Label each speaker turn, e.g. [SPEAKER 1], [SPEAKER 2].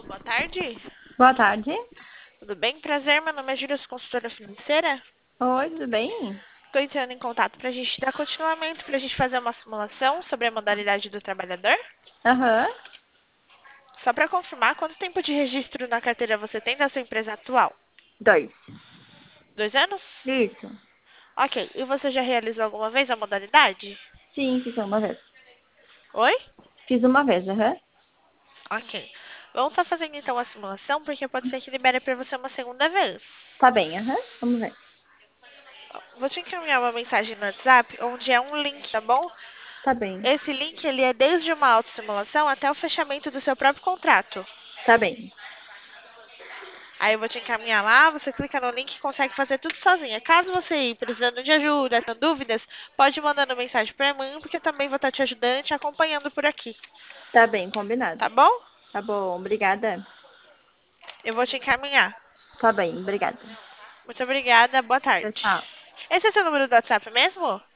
[SPEAKER 1] Boa tarde.
[SPEAKER 2] Boa tarde.
[SPEAKER 1] Tudo bem? Prazer, meu nome é Júlia, sou consultora financeira.
[SPEAKER 2] Oi, tudo bem?
[SPEAKER 1] Estou entrando em contato para a gente dar continuamento, para a gente fazer uma simulação sobre a modalidade do trabalhador.
[SPEAKER 2] Aham.
[SPEAKER 1] Só para confirmar, quanto tempo de registro na carteira você tem da sua empresa atual?
[SPEAKER 2] Dois.
[SPEAKER 1] 2 anos?
[SPEAKER 2] Isso.
[SPEAKER 1] Ok. E você já realizou alguma vez a modalidade?
[SPEAKER 2] Sim, fiz uma vez.
[SPEAKER 1] Oi?
[SPEAKER 2] Fiz uma vez, aham.
[SPEAKER 1] Ok. Vamos estar fazendo então a simulação, porque pode ser que libere para você uma segunda vez.
[SPEAKER 2] Tá bem, aham. Vamos ver.
[SPEAKER 1] Vou te encaminhar uma mensagem no WhatsApp, onde é um link, tá bom?
[SPEAKER 2] Tá bem.
[SPEAKER 1] Esse link ele é desde uma autossimulação até o fechamento do seu próprio contrato.
[SPEAKER 2] Tá bem.
[SPEAKER 1] Aí eu vou te encaminhar lá, você clica no link e consegue fazer tudo sozinha. Caso você ir precisando de ajuda, tendo dúvidas, pode ir mandando mensagem pra mim, porque eu também vou estar te ajudando e te acompanhando por aqui.
[SPEAKER 2] Tá bem, combinado.
[SPEAKER 1] Tá bom?
[SPEAKER 2] Tá bom, obrigada.
[SPEAKER 1] Eu vou te encaminhar.
[SPEAKER 2] Tá bem, obrigada.
[SPEAKER 1] Muito obrigada, boa
[SPEAKER 2] Tchau,
[SPEAKER 1] tarde.
[SPEAKER 2] tchau.
[SPEAKER 1] Esse é seu número do WhatsApp mesmo?